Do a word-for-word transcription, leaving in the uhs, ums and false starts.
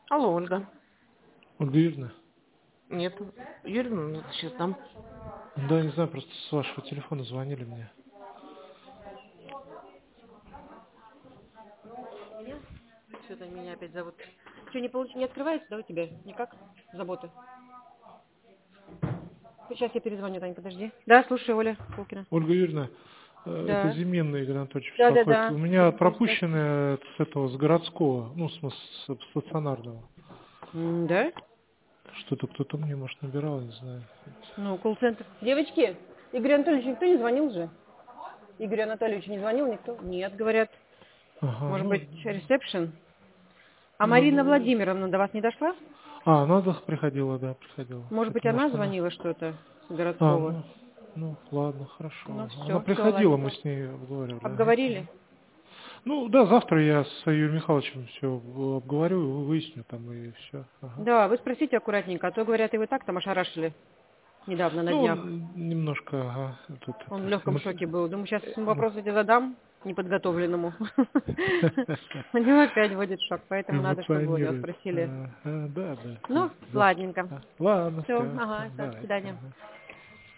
Алло, Ольга. Ольга Юрьевна? Нет, Юрьевна, сейчас там. Да, не знаю, просто с вашего телефона звонили мне. Что-то меня опять зовут. Что, не, получ... не открывается, да, у тебя? Никак? Заботы. Сейчас я перезвоню, Тань, подожди. Да, слушай, Оля Кулкина. Ольга Юрьевна, э, это Да. Зименный Игорь Анатольевич Да, да, беспокоит. да. У Что меня ты хочешь сказать? пропущенное с этого, с городского, ну, в смысле, с стационарного. М, Да? Что-то кто-то мне, может, набирал, не знаю. Ну, колл-центр. Девочки, Игорь Анатольевич никто не звонил же? Игорь Анатольевич не звонил никто? Нет, говорят. Ага, Может ну, быть, ресепшн? А ну, Марина ну, Владимировна до вас не дошла? а, она да, приходила, да, приходила. Может быть, Это, может, она она... звонила что-то с А, городского? ну, ну, ладно, Ну, хорошо. Она все, все, приходила, мы ладненько. с ней обговаривали. Ага, ага. Обговорили? Ну, да, завтра я с Юрием Михайловичем все обговорю, выясню там и все. Ага. Да, вы спросите аккуратненько, а то, говорят, его так там ошарашили недавно, на Ну, днях. он немножко, ага, тут Он в это, легком эмоци- шоке был. Думаю, сейчас эмо- вопрос эти задам неподготовленному. У него опять будет шок, поэтому надо, чтобы вы у него эмоционирует. спросили. А, а, да, да, да, Ну, да. ладненько. А, ладно, Все, все, ага, все, до давайте. свидания. Ага.